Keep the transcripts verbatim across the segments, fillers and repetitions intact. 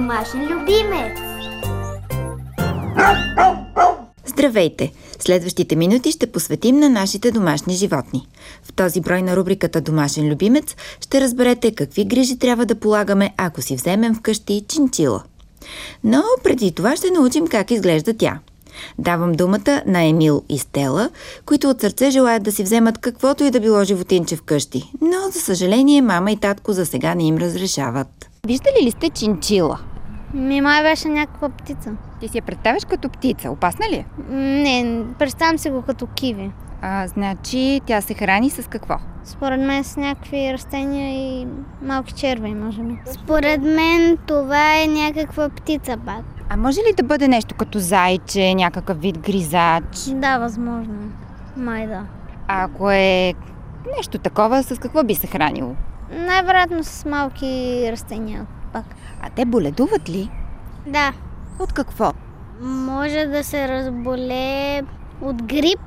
домашен любимец. Здравейте! Следващите минути ще посветим на нашите домашни животни. В този брой на рубриката Домашен любимец ще разберете какви грижи трябва да полагаме, ако си вземем вкъщи чинчила. Но преди това ще научим как изглежда тя. Давам думата на Емил и Стела, които от сърце желаят да си вземат каквото и да било животинче вкъщи. Но, за съжаление, мама и татко за сега не им разрешават. Виждали ли сте чинчила? Ми май беше някаква птица. Ти си я представяш като птица. Опасна ли е? Не, представям си го като киви. А, значи тя се храни с какво? Според мен с някакви растения и малки червей, може би. Според мен това е някаква птица пак. А може ли да бъде нещо като зайче, някакъв вид гризач? Да, възможно. Май да. А ако е нещо такова, с какво би се хранило? Най-вероятно с малки растения пак. А те боледуват ли? Да. От какво? Може да се разболее от грип.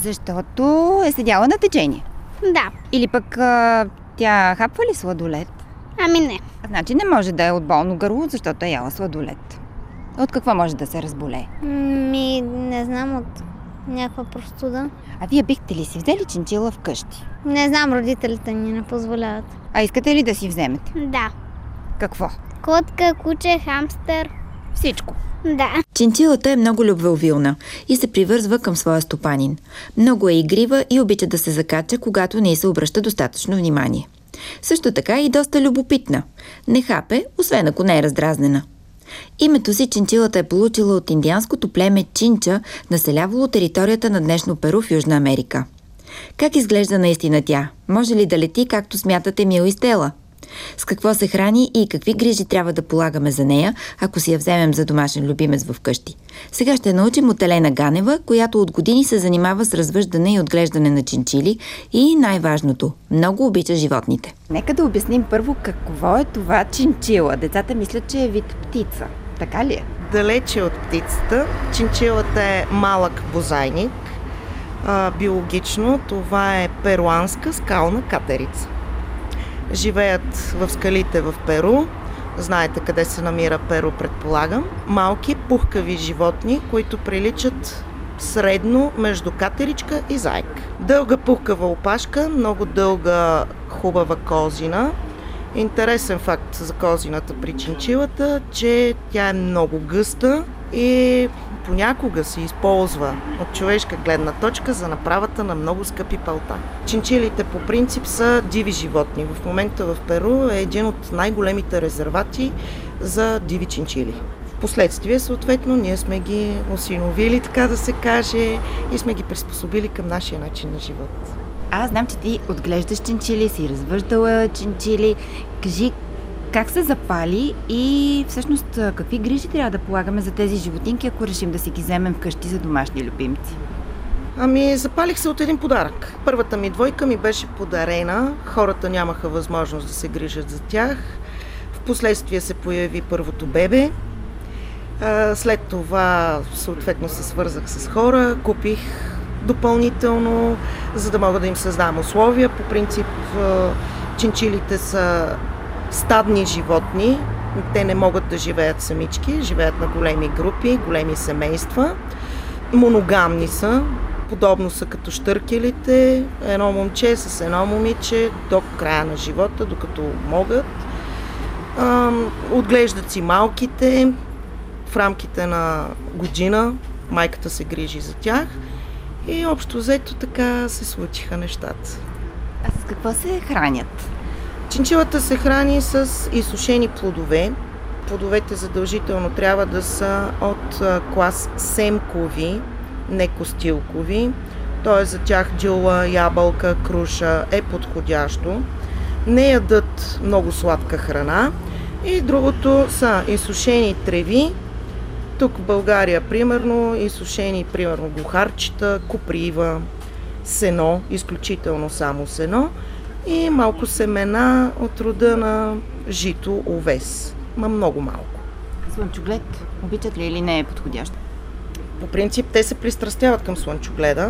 Защото е седяла на течение. Да. Или пък а, тя хапва ли сладолед? Ами не. А, значи не може да е от болно гърло, защото е яла сладолед. От какво може да се разболее? Ми, не знам, от някаква простуда. А вие бихте ли си взели чинчила вкъщи? Не знам, родителите ми не позволяват. А искате ли да си вземете? Да. Какво? Котка, куче, хамстър. Всичко. Да. Чинчилата е много любвеобилна и се привързва към своя стопанин. Много е игрива и обича да се закача, когато не й се обръща достатъчно внимание. Също така и доста любопитна. Не хапе, освен ако не е раздразнена. Името си чинчилата е получила от индианското племе чинча, населявало територията на днешно Перу в Южна Америка. Как изглежда наистина тя? Може ли да лети, както смятате Емил и Стела? С какво се храни и какви грижи трябва да полагаме за нея, ако си я вземем за домашен любимец в къщи? Сега ще научим от Елена Ганева, която от години се занимава с развъждане и отглеждане на чинчили и най-важното – много обича животните. Нека да обясним първо какво е това чинчила. Децата мислят, че е вид птица. Така ли е? Далече от птицата. Чинчилата е малък бозайник. А, биологично това е перуанска скална катерица. Живеят в скалите в Перу. Знаете къде се намира Перу, предполагам. Малки, пухкави животни, които приличат средно между катеричка и зайка. Дълга пухкава опашка, много дълга хубава козина. Интересен факт за козината при чинчилата, че тя е много гъста и понякога се използва от човешка гледна точка за направата на много скъпи палта. Чинчилите по принцип са диви животни. В момента в Перу е един от най-големите резервати за диви чинчили. Впоследствие, съответно, ние сме ги осиновили, така да се каже, и сме ги приспособили към нашия начин на живот. Аз знам, че ти отглеждаш чинчили, си развъждала чинчили. Кажи, как се запали и всъщност какви грижи трябва да полагаме за тези животинки, ако решим да си ги вземем вкъщи за домашни любимци? Ами, запалих се от един подарък. Първата ми двойка ми беше подарена. Хората нямаха възможност да се грижат за тях. Впоследствие се появи първото бебе. След това, съответно, се свързах с хора. Купих допълнително, за да мога да им създам условия. По принцип, чинчилите са стадни животни. Те не могат да живеят самички, живеят на големи групи, големи семейства. Моногамни са, подобно са като щъркелите. Едно момче с едно момиче до края на живота, докато могат. Отглеждат си малките. В рамките на година майката се грижи за тях. И общо взето така се случиха нещата. А с какво се хранят? Чинчилата се храни с изсушени плодове. Плодовете задължително трябва да са от клас семкови, не костилкови. Т.е. за тях дюла, ябълка, круша е подходящо. Не ядат много сладка храна. И другото са изсушени треви. Тук в България, примерно, изсушени, примерно, глухарчета, коприва, сено, изключително само сено и малко семена от рода на жито, овес. Ма много малко. Слънчоглед, обичат ли или не е подходящо? По принцип, те се пристрастяват към слънчогледа,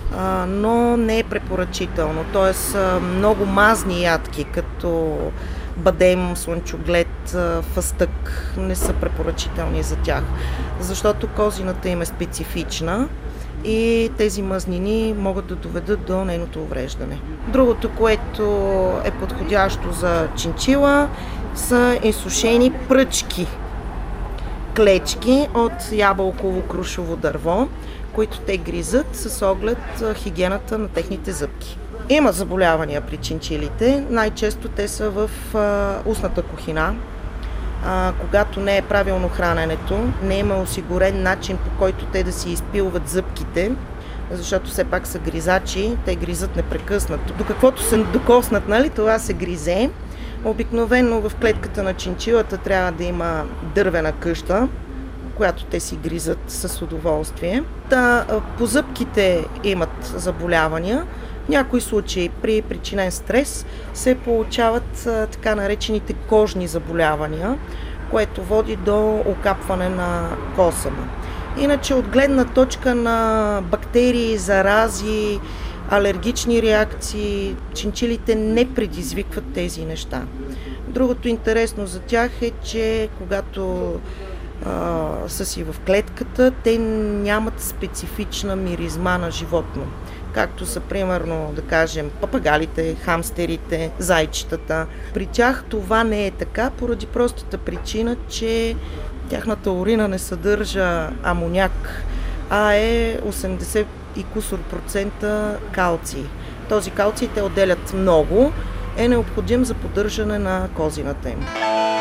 но не е препоръчително. Тоест, много мазни ядки, като бадем, слънчоглед, фъстък не са препоръчителни за тях, защото козината им е специфична и тези мазнини могат да доведат до нейното увреждане. Другото, което е подходящо за чинчила, са изсушени пръчки, клечки от ябълково-крушово дърво, които те гризат с оглед хигиената на техните зъбки. Има заболявания при чинчилите. Най-често те са в а, устната кухина. А, когато не е правилно храненето, не има осигурен начин, по който те да си изпилват зъбките, защото все пак са гризачи, те гризат непрекъснато. До каквото се докоснат, нали, това се гризе. Обикновено в клетката на чинчилата трябва да има дървена къща, която те си гризат с удоволствие. Та, по зъбките имат заболявания. В някои случаи при причинен стрес се получават а, така наречените кожни заболявания, което води до окапване на косама. Иначе от гледна точка на бактерии, зарази, алергични реакции, чинчилите не предизвикват тези неща. Другото интересно за тях е, че когато а, са си в клетката, те нямат специфична миризма на животно. Както са, примерно, да кажем, папагалите, хамстерите, зайчетата. При тях това не е така, поради простата причина, че тяхната урина не съдържа амоняк, а е осемдесет и кусор процента калций. Този калций те отделят много, е необходим за поддържане на козината им.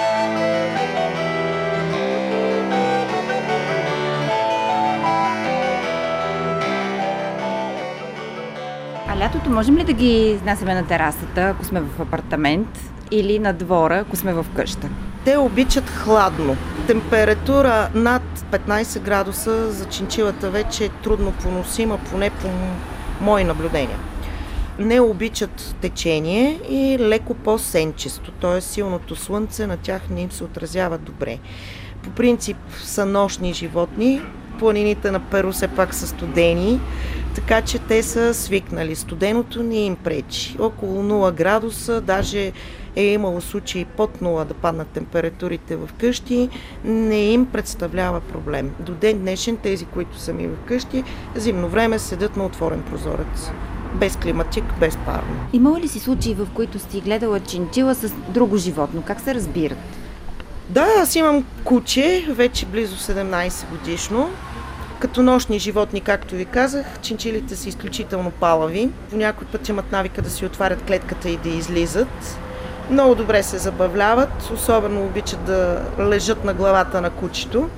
А лятото можем ли да ги изнасяме на терасата, ако сме в апартамент, или на двора, ако сме в къща? Те обичат хладно. Температура над петнайсет градуса за чинчилата вече е трудно поносима, поне по мои наблюдения. Не обичат течение и леко по-сенчесто, т.е. силното слънце на тях не им се отразява добре. По принцип са нощни животни, планините на Перу все пак са студени, така че те са свикнали. Студеното не им пречи. Около нула градуса, даже е имало случаи под нула да паднат температурите в къщи, не им представлява проблем. До ден днешен тези, които са ми в къщи, зимно време седят на отворен прозорец. Без климатик, без парно. Имало ли си случаи, в които си гледала чинчила с друго животно? Как се разбират? Да, аз имам куче, вече близо седемнайсет годишно. Като нощни животни, както ви казах, чинчилите са изключително палави. По някой път имат навика да си отварят клетката и да излизат. Много добре се забавляват, особено обичат да лежат на главата на кучето.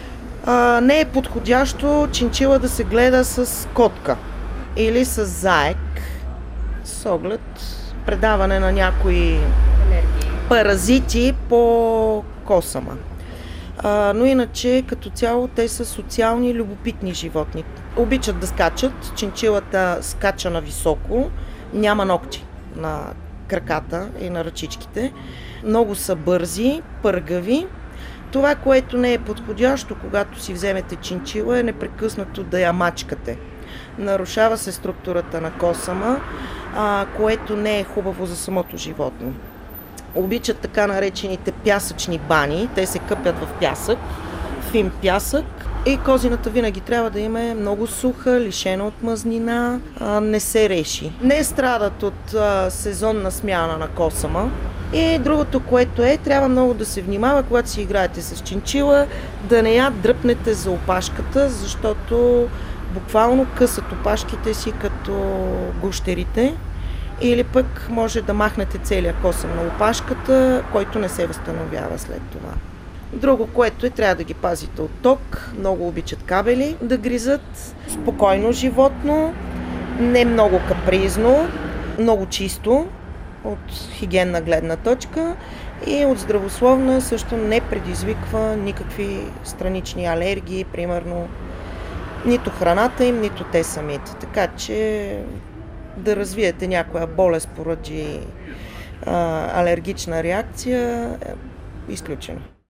А, не е подходящо чинчила да се гледа с котка или с заек, с оглед предаване на някои паразити по косама. А, но иначе, като цяло, те са социални, любопитни животни. Обичат да скачат, чинчилата скача на високо, няма ногти на краката и на ръчичките. Много са бързи, пъргави. Това, което не е подходящо, когато си вземете чинчила, е непрекъснато да я мачкате. Нарушава се структурата на косама, а, което не е хубаво за самото животно. Обичат така наречените пясъчни бани. Те се къпят в пясък, фин пясък. И козината винаги трябва да има много суха, лишена от мазнина, а, не се реши. Не страдат от а, сезонна смяна на косама. И другото, което е, трябва много да се внимава, когато си играете с чинчила, да не я дръпнете за опашката, защото буквално късат опашките си като гущерите. Или пък може да махнете целия косъм на опашката, който не се възстановява след това. Друго, което е, трябва да ги пазите от ток. Много обичат кабели да гризат. Спокойно животно, не много капризно, много чисто от хигиенна гледна точка и от здравословна също не предизвиква никакви странични алергии, примерно нито храната им, нито те самите. Така че да развиете някоя болест поради а, алергична реакция е изключено.